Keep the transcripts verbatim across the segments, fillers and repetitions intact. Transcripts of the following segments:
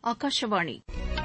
ஆகாஷவாணி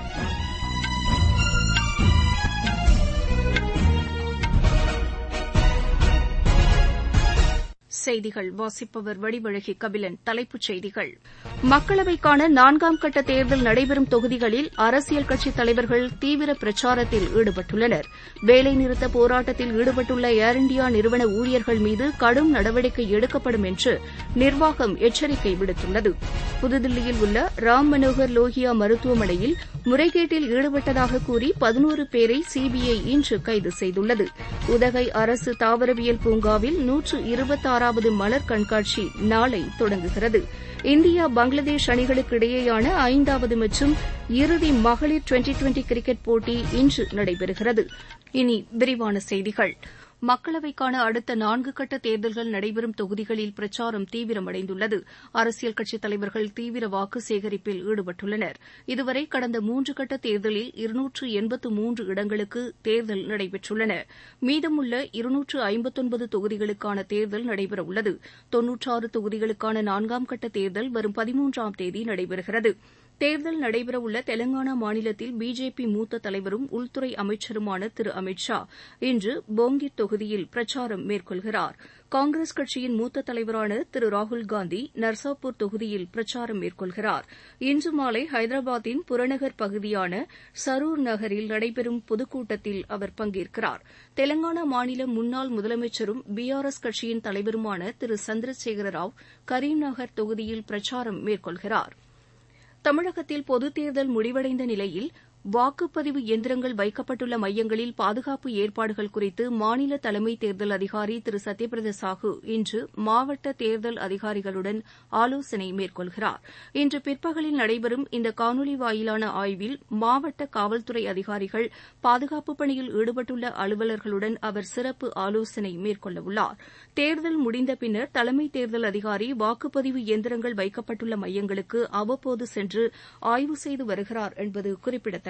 செய்திகள் வாசிப்பவர் வடிவழகி கபிலன். தலைப்புச் செய்திகள். மக்களவைக்கான நான்காம் கட்ட தேர்தல் நடைபெறும் தொகுதிகளில் அரசியல் கட்சித் தலைவர்கள் தீவிர பிரச்சாரத்தில் ஈடுபட்டுள்ளனர். வேலைநிறுத்த போராட்டத்தில் ஈடுபட்டுள்ள ஏர் இண்டியா நிறுவன ஊழியர்கள் மீது கடும் நடவடிக்கை எடுக்கப்படும் என்று நிர்வாகம் எச்சரிக்கை விடுத்துள்ளது. புதுதில்லியில் உள்ள ராம் மனோகர் லோகியா மருத்துவமனையில் முறைகேட்டில் ஈடுபட்டதாக கூறி பதினோரு பேரை சிபிஐ இன்று கைது செய்துள்ளது. உதகை அரசு தாவரவியல் பூங்காவில் நூற்று இருபத்தாறாவது மலர் கண்காட்சி நாளை தொடங்குகிறது. இந்தியா பங்களாதேஷ் அணிகளுக்கு இடையேயான ஐந்தாவது மற்றும் இறுதி மகளிர் டுவெண்டி டுவெண்டி கிரிக்கெட் போட்டி இன்று நடைபெறுகிறது. இனி விரிவான செய்திகள். மக்களவைக்கான அடுத்த நான்கு கட்ட தேர்தல்கள் நடைபெறும் தொகுதிகளில் பிரச்சாரம் தீவிரமடைந்துள்ளது. அரசியல் கட்சித் தலைவர்கள் தீவிர வாக்கு சேகரிப்பில் ஈடுபட்டுள்ளனர். இதுவரை கடந்த மூன்று கட்ட தேர்தலில் இருநூற்று எண்பத்து மூன்று இடங்களுக்கு தேர்தல் நடைபெற்றுள்ளன. மீதமுள்ள இருநூற்று ஐம்பத்தொன்பது தொகுதிகளுக்கான தேர்தல் நடைபெறவுள்ளது. தொன்னூற்றாறு தொகுதிகளுக்கான நான்காம் கட்ட தேர்தல் வரும் பதிமூன்றாம் தேதி நடைபெறுகிறது. தேர்தல் நடைபெறவுள்ள தெலங்கானா மாநிலத்தில் பிஜேபி மூத்த தலைவரும் உள்துறை அமைச்சருமான திரு அமித் ஷா இன்று போங்கிர் தொகுதியில் பிரச்சாரம் மேற்கொள்கிறார். காங்கிரஸ் கட்சியின் மூத்த தலைவரான திரு ராகுல்காந்தி நர்சாபூர் தொகுதியில் பிரச்சாரம் மேற்கொள்கிறார். இன்று மாலை ஹைதராபாத்தின் புறநகர் பகுதியான சரூர் நகரில் நடைபெறும் பொதுக்கூட்டத்தில் அவர் பங்கேற்கிறார். தெலங்கானா மாநில முன்னாள் முதலமைச்சரும் பிஆர்எஸ் கட்சியின் தலைவருமான திரு சந்திரசேகர ராவ் கரீம்நகர் தொகுதியில் பிரச்சாரம் மேற்கொள்கிறார். தமிழகத்தில் பொதுத் தேர்தல் முடிவடைந்த நிலையில் வாக்குப்பதிவு இயந்திரங்கள் வைக்கப்பட்டுள்ள மையங்களில் பாதுகாப்பு ஏற்பாடுகள் குறித்து மாநில தலைமை தேர்தல் அதிகாரி திரு சத்யபிரதா சாஹூ இன்று மாவட்ட தேர்தல் அதிகாரிகளுடன் ஆலோசனை மேற்கொள்கிறார். இன்று பிற்பகலில் நடைபெறும் இந்த காணொலி வாயிலான ஆய்வில் மாவட்ட காவல்துறை அதிகாரிகள், பாதுகாப்பு பணியில் ஈடுபட்டுள்ள அலுவலர்களுடன் அவர் சிறப்பு ஆலோசனை மேற்கொள்ளவுள்ளார். தேர்தல் முடிந்த பின்னர் தலைமை தேர்தல் அதிகாரி வாக்குப்பதிவு இயந்திரங்கள் வைக்கப்பட்டுள்ள மையங்களுக்கு அவ்வப்போது சென்று ஆய்வு செய்து வருகிறார் என்பது குறிப்பிடத்தக்கது.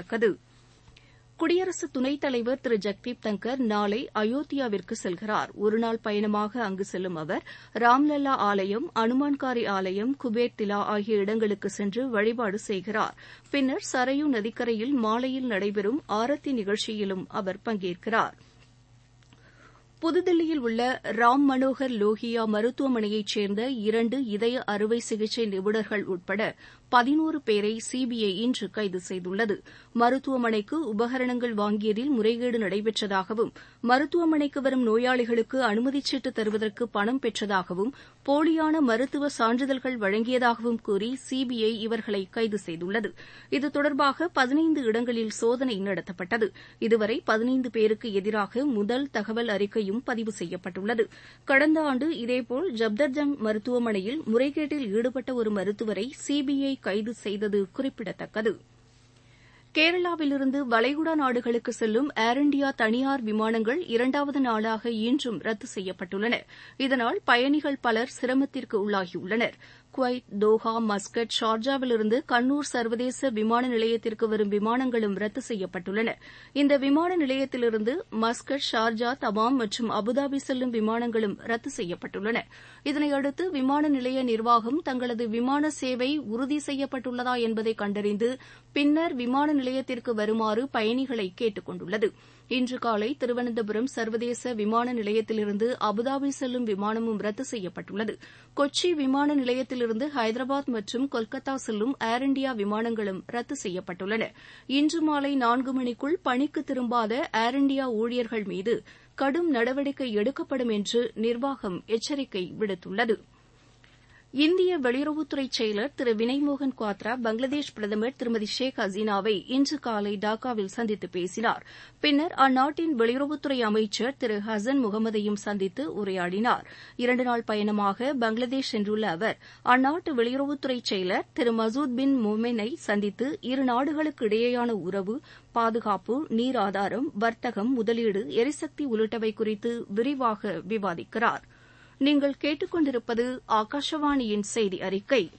குடியரசு துணைத் தலைவர் திரு ஜெக்தீப் தங்கர் நாளை அயோத்தியாவிற்கு செல்கிறார். ஒருநாள் பயணமாக அங்கு செல்லும் அவர் ராம்லல்லா ஆலயம், அனுமான்காரி ஆலயம், குபேர் திலா ஆகிய இடங்களுக்கு சென்று வழிபாடு செய்கிறார். பின்னர் சரயூ நதிக்கரையில் மாலையில் நடைபெறும் ஆரத்தி நிகழ்ச்சியிலும் அவர் பங்கேற்கிறார். புதுதில்லியில் உள்ள ராம் மனோகர் லோகியா மருத்துவமனையைச் சேர்ந்த இரண்டு இதய அறுவை சிகிச்சை நிபுணர்கள் உட்பட பதினோரு பேரை சிபிஐ இன்று கைது செய்துள்ளது. மருத்துவமனைக்கு உபகரணங்கள் வாங்கியதில் முறைகேடு நடைபெற்றதாகவும், மருத்துவமனைக்கு வரும் நோயாளிகளுக்கு அனுமதிச் சீட்டு தருவதற்கு பணம் பெற்றதாகவும், போலியான மருத்துவ சான்றிதழ்கள் வழங்கியதாகவும் கூறி சிபிஐ இவர்களை கைது செய்துள்ளது. இது தொடர்பாக பதினைந்து இடங்களில் சோதனை நடத்தப்பட்டது. இதுவரை பதினைந்து பேருக்கு எதிராக முதல் தகவல் அறிக்கையும் பதிவு செய்யப்பட்டுள்ளது. கடந்த ஆண்டு இதேபோல் ஜப்தர்ஜங் மருத்துவமனையில் முறைகேட்டில் ஈடுபட்ட ஒரு மருத்துவரை சிபிஐ கைது செய்தது குறிப்பிடத்தக்கது. கேரளாவிலிருந்து வளைகுடா நாடுகளுக்கு செல்லும் ஏர் இண்டியா தனியார் விமானங்கள் இரண்டாவது நாளாக இன்றும் ரத்து செய்யப்பட்டுள்ளன. இதனால் பயணிகள் பலர் சிரமத்திற்கு உள்ளாகியுள்ளனர். குவைத், தோஹா, மஸ்கட், ஷார்ஜாவிலிருந்து கண்ணூர் சர்வதேச விமான நிலையத்திற்கு வரும் விமானங்களும் ரத்து செய்யப்பட்டுள்ளன. இந்த விமான நிலையத்திலிருந்து மஸ்கட், ஷார்ஜா, தமாம் மற்றும் அபுதாபி செல்லும் விமானங்களும் ரத்து செய்யப்பட்டுள்ளன. இதனையடுத்து விமான நிலைய நிர்வாகம் தங்களது விமான சேவை உறுதி செய்யப்பட்டுள்ளதா என்பதை கண்டறிந்து பின்னர் விமான நிலையத்திற்கு வருமாறு பயணிகளை கேட்டுக் கொண்டுள்ளது. இன்று காலை திருவனந்தபுரம் சர்வதேச விமான நிலையத்திலிருந்து அபுதாபி செல்லும் விமானமும் ரத்து செய்யப்பட்டுள்ளது. கொச்சி விமான நிலையத்திலிருந்து ஹைதராபாத் மற்றும் கொல்கத்தா செல்லும் ஏர் இண்டியா விமானங்களும் ரத்து செய்யப்பட்டுள்ளன. இன்று மாலை நான்கு மணிக்குள் பணிக்கு திரும்பாத ஏர் இண்டியா ஊழியர்கள் மீது கடும் நடவடிக்கை எடுக்கப்படும் என்று நிர்வாகம் எச்சரிக்கை விடுத்துள்ளது. இந்திய வெளியுறவுத்துறை செயலர் திரு வினய்மோகன் குவாத்ரா பங்களாதேஷ் பிரதமர் திருமதி ஷேக் ஹசீனாவை இன்று காலை டாக்காவில் சந்தித்து பேசினார். பின்னர் அந்நாட்டின் வெளியுறவுத்துறை அமைச்சர் திரு ஹசன் முகமதையும் சந்தித்து உரையாடினார். இரண்டு நாள் பயணமாக பங்களாதேஷ் சென்றுள்ள அவர் அந்நாட்டு வெளியுறவுத்துறை செயலர் திரு மசூத் பின் மொமெனை சந்தித்து இரு நாடுகளுக்கு இடையேயான உறவு, பாதுகாப்பு, நீர் ஆதாரம், வர்த்தகம், முதலீடு, எரிசக்தி உள்ளிட்டவை குறித்து விரிவாக விவாதிக்கிறார். நீங்கள் கேட்டுக்கொண்டிருப்பது ஆகாஷவாணியின் செய்தி அறிக்கை.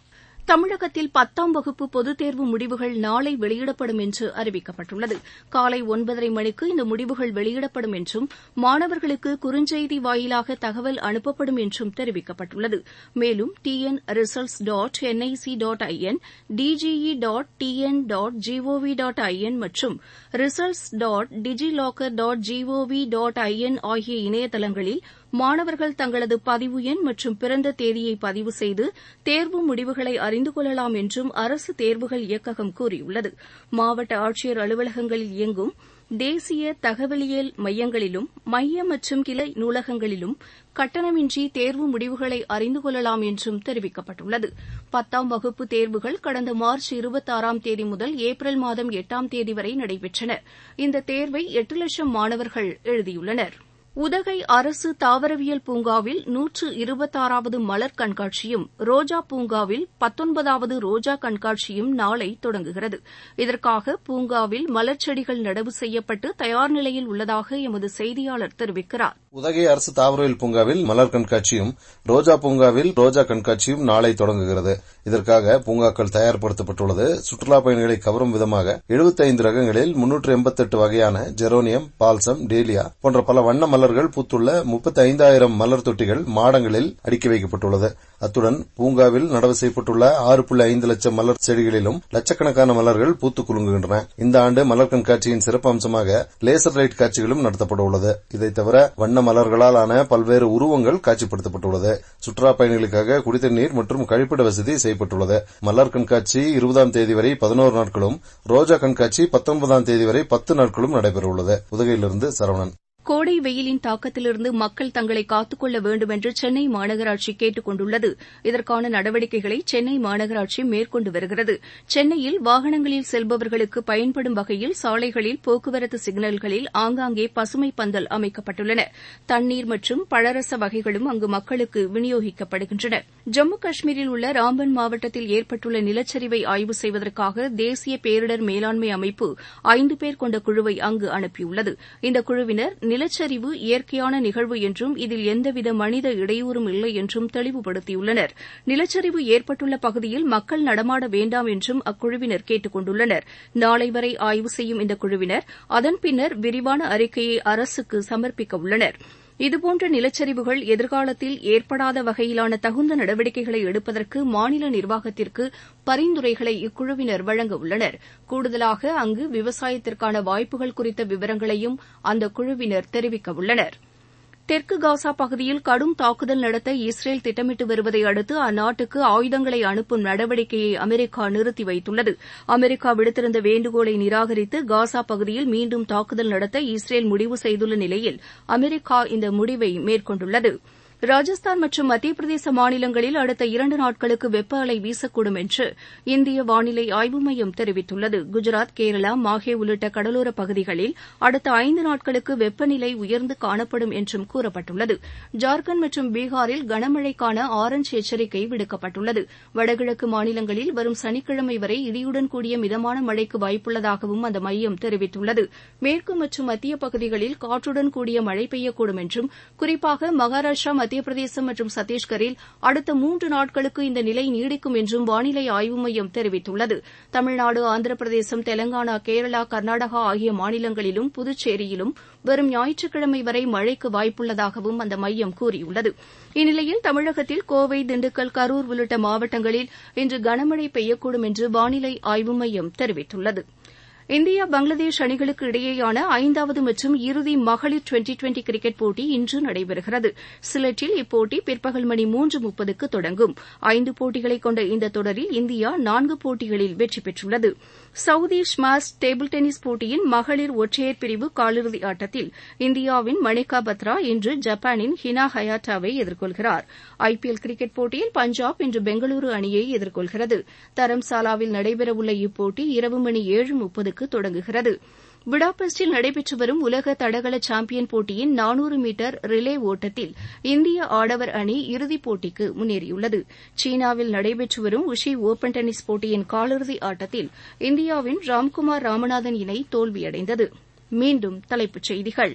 தமிழகத்தில் பத்தாம் வகுப்பு பொதுத் தேர்வு முடிவுகள் நாளை வெளியிடப்படும் என்று அறிவிக்கப்பட்டுள்ளது. காலை ஒன்பதரை மணிக்கு இந்த முடிவுகள் வெளியிடப்படும் என்றும் மாணவர்களுக்கு குறுஞ்செய்தி வாயிலாக தகவல் அனுப்பப்படும் என்றும் தெரிவிக்கப்பட்டுள்ளது. மேலும் TN results dot NIC dot IN, DGE dot TN dot GOV dot IN மற்றும் results dot DigiLocker dot GOV dot IN ஆகிய இணையதளங்களில் மாணவர்கள் தங்களது பதிவு எண் மற்றும் பிறந்த தேதியை பதிவு செய்து தேர்வு முடிவுகளை அறிந்து கொள்ளலாம் என்றும் அரசு தேர்வுகள் இயக்ககம் கூறியுள்ளது. மாவட்ட ஆட்சியர் அலுவலகங்களில் இயங்கும் தேசிய தகவலியல் மையங்களிலும் மைய மற்றும் கிளை நூலகங்களிலும் கட்டணமின்றி தேர்வு முடிவுகளை அறிந்து கொள்ளலாம் என்றும் தெரிவிக்கப்பட்டுள்ளது. பத்தாம் வகுப்பு தேர்வுகள் கடந்த மார்ச் இருபத்தாறாம் தேதி முதல் ஏப்ரல் மாதம் எட்டாம் தேதி வரை நடைபெற்றன. இந்த தேர்வை எட்டு லட்சம் மாணவர்கள் எழுதியுள்ளனர். உதகை அரசு தாவரவியல் பூங்காவில் நூற்று இருபத்தாறாவது மலர் கண்காட்சியும், ரோஜா பூங்காவில் பத்தொன்பதாவது ரோஜா கண்காட்சியும் நாளை தொடங்குகிறது. இதற்காக பூங்காவில் மலர் செடிகள் நடவு செய்யப்பட்டு தயார் நிலையில் உள்ளதாக எமது செய்தியாளர் தெரிவிக்கிறார். உதகை அரசு தாவரவியல் பூங்காவில் மலர் கண்காட்சியும், ரோஜா பூங்காவில் ரோஜா கண்காட்சியும் நாளை தொடங்குகிறது. இதற்காக பூங்காக்கள் தயார்படுத்தப்பட்டுள்ளது. சுற்றுலாப் பயணிகளை கவரும் விதமாக எழுபத்தி ஐந்து ரகங்களில் முன்னூற்று எண்பத்தி எட்டு வகையான ஜெரோனியம், பால்சம், டேலியா போன்ற பல வண்ண மலர்கள் பூத்துள்ள முப்பத்தி ஐந்தாயிரம் மலர் தொட்டிகள் மாடங்களில் அடுக்கி வைக்கப்பட்டுள்ளது. அத்துடன் பூங்காவில் நடவு செய்யப்பட்டுள்ள ஆறு புள்ளி ஐந்து லட்சம் மலர் செடிகளிலும் லட்சக்கணக்கான மலர்கள் பூத்து குலுங்குகின்றன. இந்த ஆண்டு மலர் கண்காட்சியின் சிறப்பு அம்சமாக லேசர் லைட் காட்சிகளும் நடத்தப்பட உள்ளது. இதைத் தவிர வண்ண மலர்களால் ஆன பல்வேறு உருவங்கள் காட்சிப்படுத்தப்பட்டுள்ளது. சுற்றுலாப் பயணிகளுக்காக குடிதண்ணீர் மற்றும் கழிப்பிட வசதி செய்யப்பட்டுள்ளது. மலர் கண்காட்சி இருபதாம் தேதி வரை பதினோரு நாட்களும், ரோஜா கண்காட்சி பத்தொன்பதாம் தேதி வரை பத்து நாட்களும் நடைபெறவுள்ளது. உதகையிலிருந்து சரவணன். கோடை வெயிலின் தாக்கத்திலிருந்து மக்கள் தங்களை காத்துக் கொள்ள வேண்டும் என்று சென்னை மாநகராட்சி கேட்டுக் கொண்டுள்ளது. இதற்கான நடவடிக்கைகளை சென்னை மாநகராட்சி மேற்கொண்டு வருகிறது. சென்னையில் வாகனங்களில் செல்பவர்களுக்கு பயன்படும் வகையில் சாலைகளில், போக்குவரத்து சிக்னல்களில் ஆங்காங்கே பசுமை பந்தல் அமைக்கப்பட்டுள்ளன. தண்ணீர் மற்றும் பழரச வகைகளும் அங்கு மக்களுக்கு விநியோகிக்கப்படுகின்றன. ஜம்மு காஷ்மீரில் உள்ள ராம்பன் மாவட்டத்தில் ஏற்பட்டுள்ள நிலச்சரிவை ஆய்வு செய்வதற்காக தேசிய பேரிடர் மேலாண்மை அமைப்பு ஐந்து பேர் கொண்ட குழுவை அங்கு அனுப்பியுள்ளது. இந்த குழுவினர் நிலச்சரிவு இயற்கையான நிகழ்வு என்றும் இதில் எந்தவித மனித இடையூறும் இல்லை என்றும் தெளிவுபடுத்தியுள்ளனர். நிலச்சரிவு ஏற்பட்டுள்ள பகுதியில் மக்கள் நடமாட வேண்டாம் என்றும் அக்குழுவினர் கேட்டுக் கொண்டுள்ளனர். நாளை வரை ஆய்வு செய்யும் இந்த குழுவினர் அதன் பின்னர் விரிவான அறிக்கையை அரசுக்கு சமர்ப்பிக்க உள்ளனர். இதுபோன்ற நிலச்சரிவுகள் எதிர்காலத்தில் ஏற்படாத வகையிலான தகுந்த நடவடிக்கைகளை எடுப்பதற்கு மாநில நிர்வாகத்திற்கு பரிந்துரைகளை இக்குழுவினர் வழங்க உள்ளனர். கூடுதலாக அங்கு விவசாயத்திற்கான வாய்ப்புகள் குறித்த விவரங்களையும் அந்த குழுவினர் தெரிவிக்க உள்ளனர். தெற்கு காசா பகுதியில் கடும் தாக்குதல் நடத்த இஸ்ரேல் திட்டமிட்டு வருவதை அடுத்து அந்நாட்டுக்கு ஆயுதங்களை அனுப்பும் நடவடிக்கையை அமெரிக்கா நிறுத்தி வைத்துள்ளது. அமெரிக்கா விடுத்திருந்த வேண்டுகோளை நிராகரித்து காசா பகுதியில் மீண்டும் தாக்குதல் நடத்த இஸ்ரேல் முடிவு செய்துள்ள நிலையில் அமெரிக்கா இந்த முடிவை மேற்கொண்டுள்ளது. ராஜஸ்தான் மற்றும் மத்திய பிரதேச மாநிலங்களில் அடுத்த இரண்டு நாட்களுக்கு வெப்ப அலை வீசக்கூடும் என்று இந்திய வானிலை ஆய்வு மையம் தெரிவித்துள்ளது. குஜராத், கேரளா, மாஹே உள்ளிட்ட கடலோரப் பகுதிகளில் அடுத்த ஐந்து நாட்களுக்கு வெப்பநிலை உயர்ந்து காணப்படும் என்றும் கூறப்பட்டுள்ளது. ஜார்க்கண்ட் மற்றும் பீகாரில் கனமழைக்கான ஆரஞ்ச் எச்சரிக்கை விடுக்கப்பட்டுள்ளது. வடகிழக்கு மாநிலங்களில் வரும் சனிக்கிழமை வரை இடியுடன் கூடிய மிதமான மழைக்கு வாய்ப்புள்ளதாகவும் அந்த மையம் தெரிவித்துள்ளது. மேற்கு மற்றும் மத்திய பகுதிகளில் காற்றுடன் கூடிய மழை பெய்யக்கூடும் என்றும், குறிப்பாக மகாராஷ்டிரா, மத்திய பிரதேசம் மற்றும் சத்தீஸ்கரில் அடுத்த மூன்று நாட்களுக்கு இந்த நிலை நீடிக்கும் என்றும் வானிலை ஆய்வு மையம் தெரிவித்துள்ளது. தமிழ்நாடு, ஆந்திர பிரதேசம், தெலங்கானா, கேரளா, கர்நாடகா ஆகிய மாநிலங்களிலும் புதுச்சேரியிலும் வரும் ஞாயிற்றுக்கிழமை வரை மழைக்கு வாய்ப்புள்ளதாகவும் அந்த மையம் கூறியுள்ளது. இந்நிலையில் தமிழகத்தில் கோவை, திண்டுக்கல், கரூர் உள்ளிட்ட மாவட்டங்களில் இன்று கனமழை பெய்யக்கூடும் என்று வானிலை ஆய்வு மையம் தெரிவித்துள்ளது. இந்தியா, பங்களாதேஷ் அணிகளுக்கு இடையேயான ஐந்தாவது மற்றும் இறுதி மகளிர் டுவெண்டி டுவெண்டி கிரிக்கெட் போட்டி இன்று நடைபெறுகிறது. சிலட்டில் இப்போட்டி பிற்பகல் மணி மூன்று முப்பதுக்கு தொடங்கும். ஐந்து போட்டிகளை கொண்ட இந்த தொடரில் இந்தியா நான்கு போட்டிகளில் வெற்றி பெற்றுள்ளது. சவுதி ஸ்மாஷ் டேபிள் டென்னிஸ் போட்டியின் மகளிர் ஒற்றையர் பிரிவு காலிறுதி ஆட்டத்தில் இந்தியாவின் மணிகா பத்ரா இன்று ஜப்பானின் ஹினா ஹயாட்டாவை எதிர்கொள்கிறார். ஐபிஎல் கிரிக்கெட் போட்டியில் பஞ்சாப் இன்று பெங்களூரு அணியை எதிர்கொள்கிறது. தரம்சாலாவில் நடைபெறவுள்ள இப்போட்டி இரவு மணி ஏழு முப்பதுக்கு தொடங்குகிறது. புடாபெஸ்டில் நடைபெற்று வரும் உலக தடகள சாம்பியன் போட்டியின் நானூறு மீட்டர் ரிலே ஓட்டத்தில் இந்திய ஆடவர் அணி இறுதிப் போட்டிக்கு முன்னேறியுள்ளது. சீனாவில் நடைபெற்று வரும் உஷி ஒபன் டென்னிஸ் போட்டியின் காலிறுதி ஆட்டத்தில் இந்தியாவின் ராம்குமார் ராமநாதன் இணை தோல்வியடைந்தது. மீண்டும் தலைப்புச் செய்திகள்.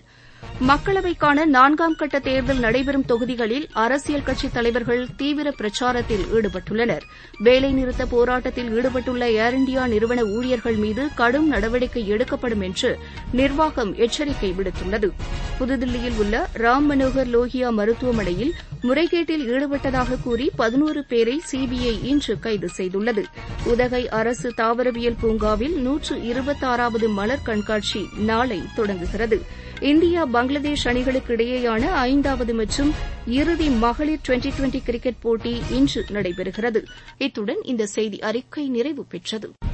மக்களவைக்கான நான்காம் கட்ட தேர்தல் நடைபெறும் தொகுதிகளில் அரசியல் கட்சித் தலைவர்கள் தீவிர பிரச்சாரத்தில் ஈடுபட்டுள்ளனர். வேலைநிறுத்த போராட்டத்தில் ஈடுபட்டுள்ள ஏர் இண்டியா நிறுவன ஊழியர்கள் மீது கடும் நடவடிக்கை எடுக்கப்படும் என்று நிர்வாகம் எச்சரிக்கை விடுத்துள்ளது. புதுதில்லியில் உள்ள ராம் மனோகர் லோகியா மருத்துவமனையில் முறைகேட்டில் ஈடுபட்டதாக கூறி பதினோரு பேரை சிபிஐ இன்று கைது செய்துள்ளது. உதகை அரசு தாவரவியல் பூங்காவில் நூற்று இருபத்தாறாவது மலர் கண்காட்சி நாளை தொடங்குகிறது. இந்தியா பங்களாதேஷ் அணிகளுக்கு இடையேயான ஐந்தாவது மற்றும் இறுதி மகளிர் டுவெண்டி டுவெண்டி கிரிக்கெட் போட்டி இன்று நடைபெறுகிறது. இத்துடன் இந்த செய்தி அறிக்கை நிறைவு பெற்றது.